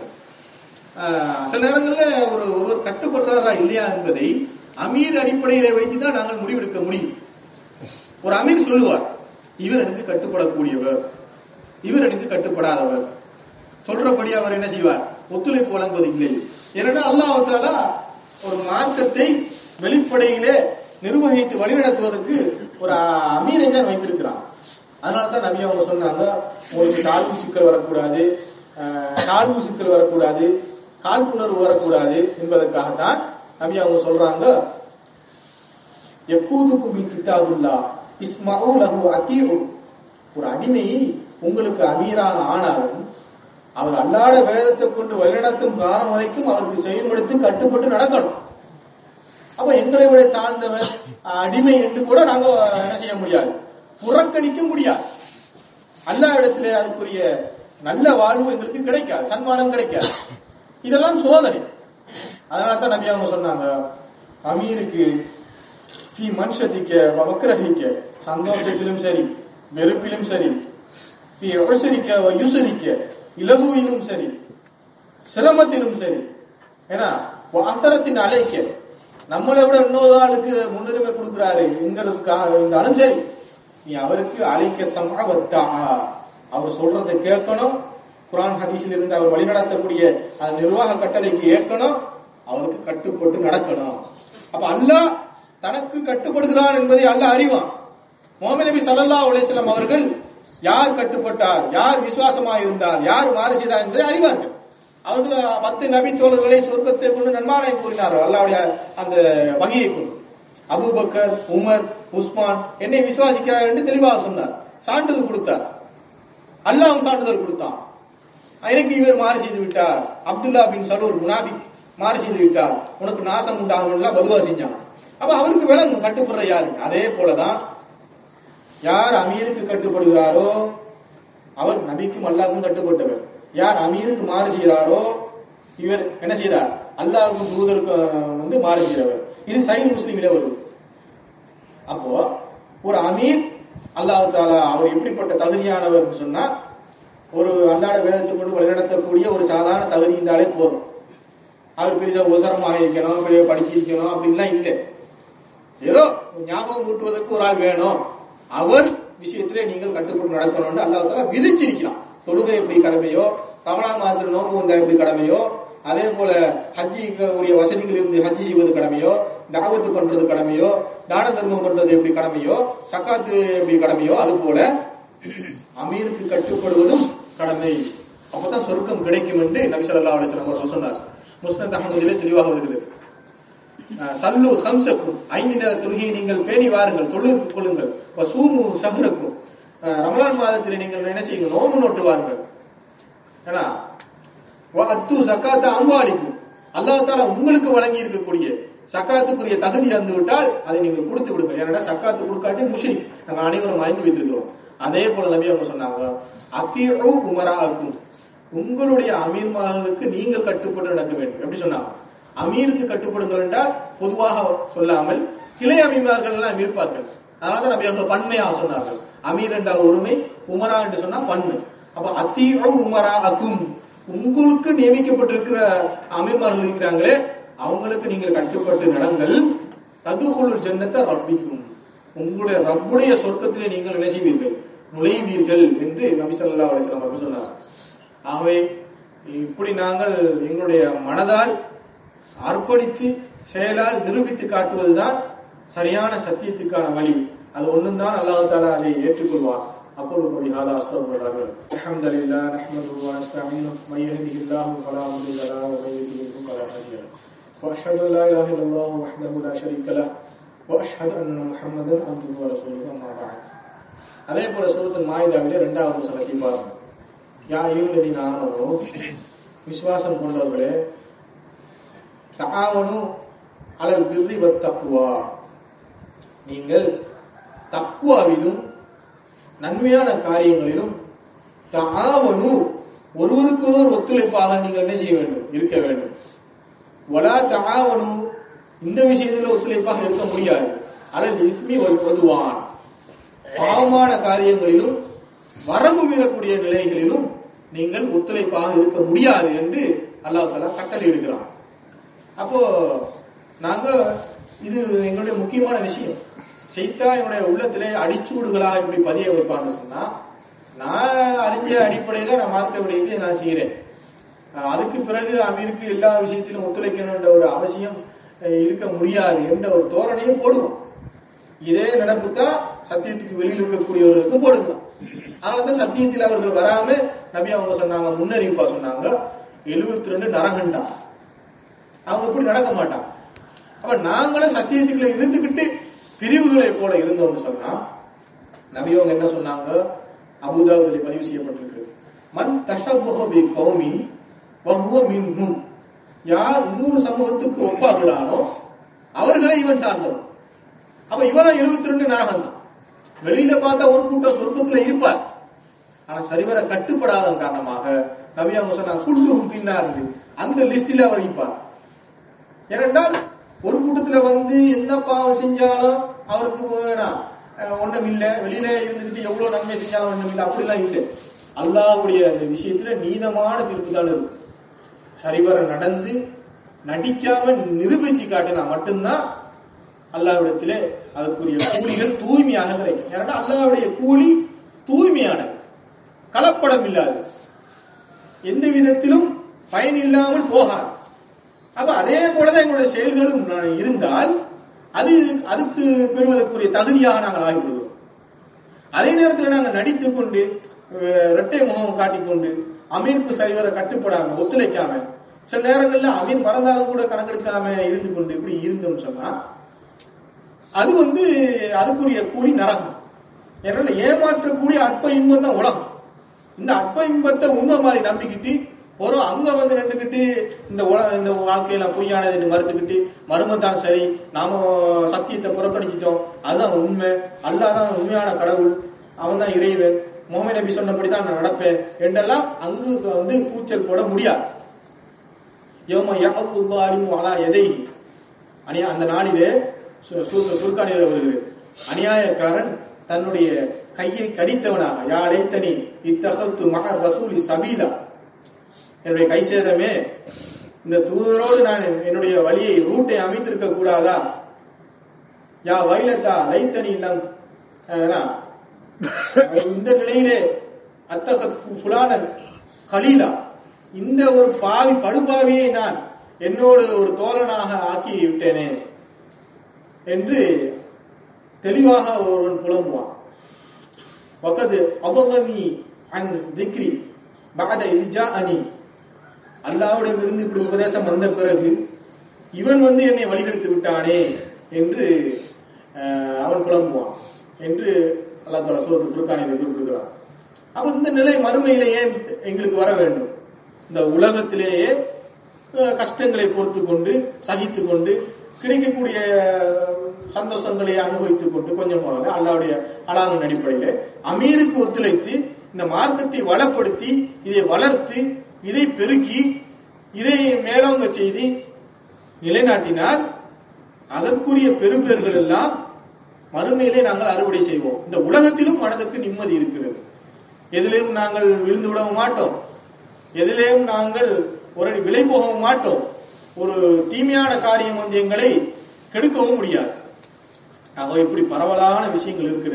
சில நேரங்கள்ல ஒரு ஒருவர் கட்டுப்படுறாரா இல்லையா என்பதை அமீர் அடிப்படையில வைத்துதான் நாங்கள் முடிவெடுக்க முடியும். ஒரு அமீர் சொல்லுவார், இவர் எனக்கு கட்டுப்படக்கூடியவர், இவர் எனக்கு கட்டுப்படாதவர். சொல்றபடி அவர் என்ன செய்வார், ஒத்துழைப்பு வழங்குவது இல்லை. ஏன்னா அல்லாஹ் தஆலா ஒரு மார்க்கத்தை வெளிப்படையிலே நிர்வகித்து வழிநடத்துவதற்கு ஒரு அமீரை தான் வைத்திருக்கிறான். அதனாலதான் நபி அவங்க சொன்னாங்க, உங்களுக்கு தாழ்வு சிக்கல் வரக்கூடாது, தாழ்வு சிக்கல் வரக்கூடாது, காழ்ப்புணர்வு வரக்கூடாது என்பதற்காகத்தான் நபி அவங்க சொல்றாங்க, யக்கூதுக்கும் பில் கிதாபுல்லாஹ் இஸ்மஊ லஹு அதீஉ. ஒரு அடிமை உங்களுக்கு அமீராக ஆனாலும் அவர் அல்லாஹ்வுடைய வேதத்தை கொண்டு வழிநடத்தும் காலம் வரைக்கும் அவருக்கு செயல்படுத்தி கட்டுப்பட்டு நடக்கணும். அப்ப எங்களை விட தாழ்ந்தவர் அடிமை என்று கூட நாங்க என்ன செய்ய முடியாது, புறக்கணிக்க முடியாது. அல்லாஹ் இடத்துல அதுக்குரிய நல்ல வாழ்வு எங்களுக்கு கிடைக்காது, சன்மானம் கிடைக்காது. இதெல்லாம் சோதனை. அதனாலதான் நபி அவங்க சொன்னாங்க, அமீருக்கு தீ மனுஷத்திக்க வக்ரஹிக்க, சந்தோஷத்திலும் சரி வெறுப்பிலும் சரி, தீ உசரிக்க யுசரிக்க, இலகுவிலும் சரி சிரமத்திலும் சரி, ஏன்னா அசரத்தின் அழைக்க நம்மளை விட இன்னொரு ஆளுக்கு முன்னுரிமை கொடுக்கிறாருங்கிறதுக்காக இருந்தாலும் சரி, நீ அவருக்கு அழைக்க சமாவத்தா, அவர் சொல்றதை கேட்கணும். குர்ஆன் ஹதீஸில் இருந்து அவர் வழிநடத்தக்கூடிய அந்த நிர்வாக கட்டளைக்கு ஏற்கணும், அவருக்கு கட்டுப்பட்டு நடக்கணும். அப்ப அல்லாஹ் தனக்கு கட்டுப்படுகிறான் என்பதை அல்லாஹ் அறிவான். முஹம்மது நபி ஸல்லல்லாஹு அலைஹி வஸல்லம் அவர்கள் யார் கட்டுப்பட்டார், யார் விசுவாசமாக இருந்தார், யார் மாறு செய்தார் என்பதை அறிவார்கள். அவர்கள் பத்து நபி தோழர்களை சொர்க்கத்தை கொண்டு நன்மாராய கூறினார்கள் அல்லாஹ்வுடைய அந்த வகையை கொண்டு. அபூபக்கர், உமர், உஸ்மான் என்னை விசுவாசிக்கிறார் என்று தெளிவாக சொன்னார், சான்றிதழ் கொடுத்தார். அல்லாஹ்வும் சான்றிதழ் கொடுத்தான், எனக்கு இவர் மாறு செய்து விட்டார், அப்துல்லா பின் சலூல் முனாஃபிக் மாறு செய்து விட்டார், உனக்கு நாசம் உண்டாகும் பதுவா செஞ்சான். அப்ப அவருக்கு விளங்கும் கட்டுப்படுற யாரு. அதே போலதான் யார் அமீருக்கு கட்டுப்படுகிறாரோ அவர் நபிக்கும் அல்லாஹ்வுக்கும் கட்டுப்பட்டவர். யார் அமீருக்கு மாறு செய்கிறாரோ இவர் என்ன செய்தார், அல்லாஹ்வுக்கும் தூதருக்கு வந்து மாறு செய்கிறவர். இது சஹீஹ் முஸ்லிமிலே வருது. அப்போ ஒரு அமீர் அல்லாஹ் தஆலா அவர் எப்படிப்பட்ட தகுதியானவர் சொன்னா, ஒரு அல்லாஹ்வுடைய வேதத்தை கொண்டு வழிநடத்தக்கூடிய ஒரு சாதாரண தகுதி இருந்தாலே போதும். அவர் பெரிதா உசரமாக இருக்கணும், பெரிய படிச்சிருக்கணும் அப்படின்லாம் இல்லை. ஏதோ ஞாபகம் ஊட்டுவதற்கு ஒரு ஆள் வேணும், அவர் விஷயத்திலே நீங்கள் கட்டுப்பட்டு நடக்கணும்னு அல்லாஹ் தஆலா விதிச்சிருக்கிறான். தொழுகை எப்படி கடமையோ, ரமலான் மாதத்தில் நோன்பு வந்தா எப்படி கடமையோ, அதே போல ஹஜ்ஜிக்கு உரிய வசதிகள் இருந்து ஹஜ்ஜி செய்வது கடமையோ, தாவத்து பண்றது கடமையோ, தான தர்மம் பண்றது எப்படி கடமையோ, சக்காத்து எப்படி கடமையோ, அது போல அமீருக்கு கட்டுப்படுவதும் கடமை. அப்பதான் சொர்க்கம் கிடைக்கும் என்று நபி ஸல்லல்லாஹு அலைஹி வஸல்லம் அவர்கள் சொன்னார். முஸ்னத் அஹ்மதிலே தெளிவாக வருகிறது, சல்லு ஹம்சக்கும், ஐந்து நேர தொழுகையை நீங்கள் பேணி வாருங்கள், தொழுது கொள்ளுங்கள். வசூமு ஷஹ்ரக்கும், ரமலான் மாதத்தில் நீங்கள் என்ன செய்யுங்கள், நோன்பு நோட்டு வாருங்கள். ஏன்னா வஅத்து ஸகாத்த அம்வாலிக்கும், அல்லாஹ் தஆலா உங்களுக்கு வழங்கி இருக்கக்கூடிய சக்காத்துக்குரிய தகுதி வந்து விட்டால் அதை நீங்கள் கொடுத்து விடுங்க. ஏன்னா சக்காத்து கொடுக்காட்டி முஷ்ரிக், நாங்க அனைவரும் அறிந்து வைத்திருக்கிறோம். அதே போல நபி அவங்க சொன்னாங்க, அத்தீஉ உமராஅக்கும், உங்களுடைய அமீர்மார்களுக்கு நீங்கள் கட்டுப்பட்டு நடக்க வேண்டும். எப்படி சொன்னாங்க, அமீருக்கு கட்டுப்படுங்கள் என்றால் பொதுவாக சொல்லாமல் கிளை அமீர்மார்கள் எல்லாம் இருப்பார்கள். அதனால நபி அவர்கள் பன்மையாக சொன்னார்கள். அமீர் என்றால் ஒருமை, உமரா என்று சொன்னா பன்மை. அப்ப அத்தீஉ உமராஅக்கும், உங்களுக்கு நியமிக்கப்பட்டிருக்கிற அமீர்மார்கள் இருக்கிறாங்களே அவங்களுக்கு நீங்கள் கட்டுப்பட்டு நடங்கள். ததுகுலுல் ஜன்னத ரப்பிக்கும், உங்களுடைய ரப்புடைய சொர்க்கத்திலே நீங்கள் என்ன செய்வீர்கள், நுழைவீர்கள் என்று நபி ஸல்லல்லாஹு அலைஹி வஸல்லம் அவர்கள் சொன்னார். ஆகவே இப்படி நாங்கள் எங்களுடைய மனதால் அர்ப்பணித்து செயலால் நிரூபித்து காட்டுவதுதான் சரியான சத்தியத்துக்கான வழி அது ஒண்ணும் தான் அல்லாஹ் தஆலா அதை ஏற்றுக்கொள்வார். أقول قولي هذا أستغفر الله. الحمد لله نحمده ونستعينه من يهده الله فلا مضل له ومن يضلل فلا هادي له وأشهد أن لا إله إلا الله وحده لا شريك له وأشهد أن محمدا عبده ورسوله أما بعد. அதே போல சூரத்துல் மாயிதாவிலே இரண்டாவது வசனத்தை பாருங்க. யா அய்யுஹல்லதீன ஆமனூ, விசுவாசம் கொண்டவர்களே, தஆவனு அலல் பிர்ரி வத் தக்வா, நீங்கள் தக்வாவிலும் நன்மையான காரியங்களிலும் தஆவனு ஒருவருக்கொருவர் ஒத்துழைப்பாக நீங்கள் என்ன செய்ய வேண்டும், இருக்க வேண்டும். வலா தஆவனு, இந்த விஷயத்தில் ஒத்துழைப்பாக இருக்க முடியாது. அலல் இஸ்மி வல் உத்வான், பாவமான காரியங்களிலும் வரம்பு மீறக்கூடிய நிலைகளிலும் நீங்கள் ஒத்துழைப்பாக இருக்க முடியாது என்று அல்லாஹ் தஆலா கட்டளை இடுகிறான். அப்போ நாங்க இது எங்களுடைய முக்கியமான விஷயம். செய்தா என்னுடைய உள்ளத்திலே அடிச்சூடுகளாக இப்படி பதிய வைப்பான்னு சொன்னா, நான் அறிஞ்ச அடிப்படையில நான் மார்க்க விடயத்தை நான் செய்யறேன். அதுக்கு பிறகு அமீருக்கு எல்லா விஷயத்திலும் ஒத்துழைக்கணும்ன்ற ஒரு அவசியம் இருக்க முடியாது என்ற ஒரு தோரணையும் போடுவோம். இதே நடப்புத்தான் சத்தியத்துக்கு வெளியில் இருக்கக்கூடியவர்களுக்கும் போடுக்கலாம். அதனாலதான் சத்தியத்தில் அவர்கள் வராம நபி அவங்க சொன்னாங்க, முன்னறிவிப்பா சொன்னாங்க, எழுபத்தி ரெண்டு நரகண்டா. அவங்க இப்படி நடக்க மாட்டாங்க. அப்ப நாங்களும் சத்தியத்துக்குள்ள இருந்துகிட்டு பிரிவுகளை போல இருந்தோம்னு சொன்னா, நபி அவங்க என்ன சொன்னாங்க, அபூதாவுதிலே பதிவு செய்யப்பட்டிருக்கு, மன் தஷப்பஹ பி கௌமின் வஹுவ மின்ஹும், யார் இன்னொரு சமூகத்துக்கு ஒப்பாகிறானோ அவர்களை இவன் சார்ந்தவன். அப்ப இவன் எழுபத்தி ரெண்டு நரகம் தான். வெளியில பார்த்தா ஒரு கூட்டம் சொர்க்கத்துல இருப்பார், ஆனா சரிவர கட்டுப்படாதன் காரணமாக நபி அவங்க சொன்னாங்க, குல்லுஹும் பின்னார், அந்த லிஸ்டில் அவர் இருப்பார். ஏனென்றால் ஒரு கூட்டத்துல வந்து என்ன பாவம் செஞ்சாலும் அவருக்கு ஒண்ணும் இல்லை, வெளியில இருந்துகிட்டு எவ்வளவு நன்மை செஞ்சாலும் ஒண்ணும் இல்லை, அப்படிலாம் இல்லை. அல்லாஹ்வுடைய அந்த விஷயத்துல நீதமான தீர்ப்பு தான் இருக்கு. சரிவர நடந்து நடிக்காம நிரூபிச்சு காட்டினா மட்டும்தான் அல்லாஹ்விடத்திலே அதற்குரிய கூலிகள் தூய்மையாக கிடைக்கும். ஏன்னா அல்லாஹ்வுடைய கூலி தூய்மையானது, கலப்படம் இல்லாது, எந்த விதத்திலும் பயன் இல்லாமல் போகாது. அப்ப அதே போலதான் எங்களுடைய செயல்களும் இருந்தால் அது அதுக்கு பெறுவதற்குரிய தகுதியாக நாங்கள் ஆகிவிடுவோம். அதே நேரத்தில் நாங்கள் நடித்துக் கொண்டு இரட்டை முகம் காட்டிக்கொண்டு அமீருக்கு சரிவர கட்டுப்படாம ஒத்துழைக்காம, சில நேரங்கள்ல அமீர் மறந்தாலும் கூட கணக்கெடுக்காம இருந்து கொண்டு இப்படி இருந்தோம்னு சொன்னா அது வந்து அதுக்குரிய கூலி நரகம். ஏன்னா ஏமாற்றக்கூடிய அற்ப இன்பம் தான் உலகம். இந்த அற்ப இன்பத்தை உண்மை மாதிரி நம்பிக்கிட்டு ஒரு அங்க வந்து நின்றுக்கிட்டு இந்த இந்த வாழ்க்கையில பொய்யானது மறுத்துக்கிட்டு மருமத்தான் சரி, நாம சத்தியத்தை புறக்கணிச்சிட்டோம், அதுதான் உண்மை, அல்லாஹ் தான் உண்மையான கடவுள், அவன் தான் இறைவன், முஹம்மது நபி சொன்னபடிதான் நான் நடப்பேன் என்றெல்லாம் அங்கு வந்து கூச்சல் போட முடியாது. அந்த நாளிலே சுல்கானியில் வருகிறது, அநியாயக்காரன் தன்னுடைய கையை கடித்தவனாக, யாழைத்தனி இத்தகத்து மகர் ரசூலி சபீலா, என்னுடைய கை சேதமே, இந்த தூதரோடு நான் என்னுடைய வழியை ரூட்டை அமைத்திருக்க கூடாதா, யா வைலத்தா லைத்தனி இல்லம், இந்த நிலையிலே அத்தகத் ஃபுலானன் கலீலா, இந்த ஒரு பாவி படுபாவியை நான் என்னோடு ஒரு தோழனாக ஆக்கி விட்டேனே என்று தெளிவாக ஒருவன் புலம்புவான். வகது அவதனி அன் திக்ரி பஅத இஜாஅனி, அல்லாஹ்விடம் இருந்து இப்படி உபதேசம் வந்த பிறகு இவன் வந்து என்னை வழிகெடுத்து விட்டானே என்று அவன் புலம்புவான் என்று அல்லாஹ் தஆலா சூரத்துல் ஃபுர்கானில் குறிப்பிடுகிறார். அப்ப இந்த நிலை மறுமையிலேயே எங்களுக்கு வர வேண்டும். இந்த உலகத்திலேயே கஷ்டங்களை பொறுத்து கொண்டு சகித்து கொண்டு கிடைக்கக்கூடிய சந்தோஷங்களை அனுபவித்துக் கொண்டு கொஞ்சம் போனாங்க அல்லாஹ்வுடைய அலாமின் அடிப்படையில் அமீருக்கு ஒத்துழைத்து இந்த மார்க்கத்தை வளப்படுத்தி இதை வளர்த்து இதை பெருக்கி இதை மேலோங்க செய்து நிலைநாட்டினால் அதற்குரிய பெரும்பேர்கள் எல்லாம் மறுமையிலே நாங்கள் அறுவடை செய்வோம். இந்த உலகத்திலும் மனதுக்கு நிம்மதி இருக்கிறது. எதிலேயும் நாங்கள் விழுந்து விடவும் மாட்டோம், எதிலேயும் நாங்கள் ஒரு விலை போகவும் மாட்டோம். ஒரு தீமையான காரியம் வந்து எங்களை கெடுக்கவும் முடியாது. ஆக இப்படி பரவலான விஷயங்கள் இருக்கிறது.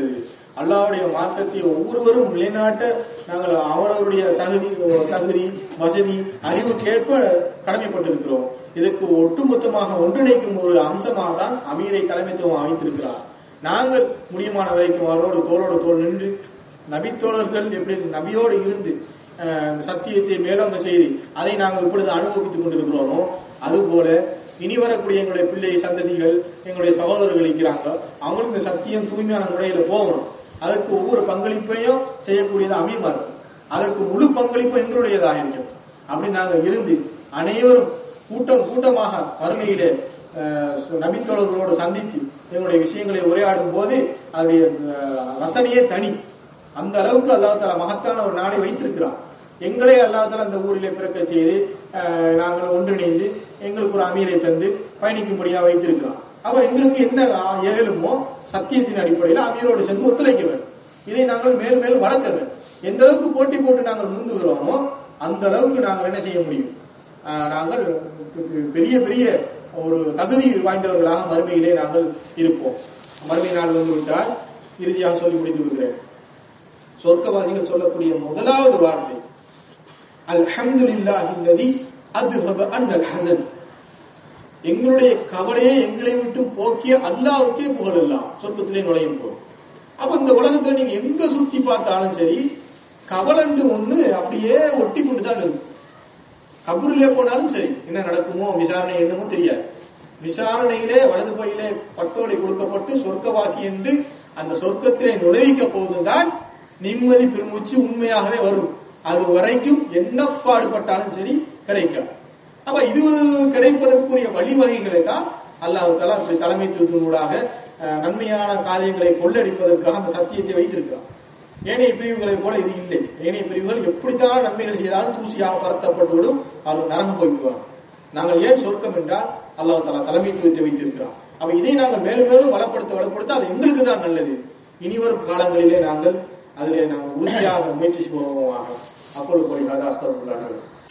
அல்லாஹ்வுடைய மார்க்கத்தை ஒவ்வொருவரும் நிலைநாட்ட நாங்கள் அவரவருடைய தகுதி தகுதி வசதி அறிவுக்கேற்ப கடமைப்பட்டிருக்கிறோம். இதற்கு ஒட்டுமொத்தமாக ஒன்றிணைக்கும் ஒரு அம்சமாக தான் அமீரை தலைமைத்துவம் அமைத்திருக்கிறார். நாங்கள் முடியுமான வரைக்கும் அவரோடு தோளோடு தோல் நின்று நபித்தோழர்கள் எப்படி நபியோடு இருந்து சத்தியத்தை மேலோங்க செய்து அதை நாங்கள் இப்பொழுது அனுபவித்துக் கொண்டிருக்கிறோமோ அதுபோல இனி வரக்கூடிய எங்களுடைய பிள்ளை சந்ததிகள் எங்களுடைய சகோதரர்கள் இருக்கிறாங்க, அவங்களுக்கு இந்த சத்தியம் தூய்மையான முறையில போகணும். அதற்கு ஒவ்வொரு பங்களிப்பையும் செய்யக்கூடியது அமீமார், அதற்கு முழு பங்களிப்பும் எங்களுடையதாக இருக்கும். அப்படி நாங்கள் இருந்து அனைவரும் கூட்டம் கூட்டமாக வறுமையிலே நபித்தோழர்களோடு சந்தித்து எங்களுடைய விஷயங்களை உரையாடும் போது அதனுடைய ரசனையே தனி. அந்த அளவுக்கு அல்லாஹ் தஆலா மகத்தான ஒரு நாளை வைத்திருக்கிறார். எங்களே அல்லாஹ் தஆலா அந்த ஊரிலே பிறக்க செய்து நாங்கள் ஒன்றிணைந்து எங்களுக்கு ஒரு அமீரை தந்து பயணிக்கும்படியா வைத்திருக்கிறார். அப்ப எங்களுக்கு என்ன ஏழுமோ சத்தியத்தின் அடிப்படையில் அமீரோடு சென்று ஒத்துழைக்க வேண்டும். இதை நாங்கள் மேலும் மேலும் வளர்க்க வேண்டும். எந்த அளவுக்கு போட்டி போட்டு நாங்கள் முந்துகிறோமோ அந்த அளவுக்கு நாங்கள் என்ன செய்ய முடியும், நாங்கள் பெரிய பெரிய ஒரு தகுதி வாய்ந்தவர்களாக மறுமையிலே நாங்கள் இருப்போம். மறுமை நாள் வந்து விட்டால் இறுதியாக சொல்லி முடித்து விடுகிறேன். சொர்க்கவாசிகள் சொல்லக்கூடிய முதலாவது வார்த்தை அல்ஹம்துலில்லாஹி அல்லதி அத்ஹப அன்னல் ஹஸன். எங்களுடைய கவலையை எங்களை விட்டு போக்கிய அல்லாஹ்வுக்கே புகழெல்லாம் சொர்க்கத்திலே நுழையும் போது. அப்ப இந்த உலகத்துல நீங்க எங்க சுத்தி பார்த்தாலும் சரி கவலண்டு ஒண்ணு அப்படியே ஒட்டி கொண்டுதான் இருக்கும். கபூரிலே போனாலும் சரி என்ன நடக்குமோ விசாரணை என்னமோ தெரியாது. விசாரணையிலே வலது பையிலே பட்டோலை கொடுக்கப்பட்டு சொர்க்கவாசி என்று அந்த சொர்க்கத்திலே நுழைவிக்க போவதுதான் நிம்மதி பெருமூச்சு உண்மையாகவே வரும். அது வரைக்கும் என்ன பாடுபட்டாலும் சரி கிடைக்காது. அப்ப இது கிடைப்பதற்குரிய வழிவகைகளை தான் அல்லாஹ் தஆலா தலைமைத்துவத்தினூடாக நன்மையான காரியங்களை கொள்ளடிப்பதற்காக அந்த சத்தியத்தை வைத்திருக்கிறார். ஏனைய பிரிவுகளை போல இது இல்லை. ஏனைய பிரிவுகள் எப்படித்தான் நன்மைகள் செய்தாலும் தூசியாக பரத்தப்பட்டுவிடும், அவர் நரகம் போய்விடுவார். நாங்கள் ஏன் சொர்க்கம் என்றால் அல்லாஹ் தஆலா தலைமைத்துவத்தை வைத்திருக்கிறார். அப்ப இதை நாங்கள் மேலும் மேலும் வளப்படுத்த வளப்படுத்த அது எங்களுக்கு தான் நல்லது. இனிவரும் காலங்களிலே நாங்கள் அதிலே நாங்கள் உறுதியாக முயற்சி செய்வோமாக. அப்பொழுது போய் அஸ்தக்ஃபிருல்லாஹ்.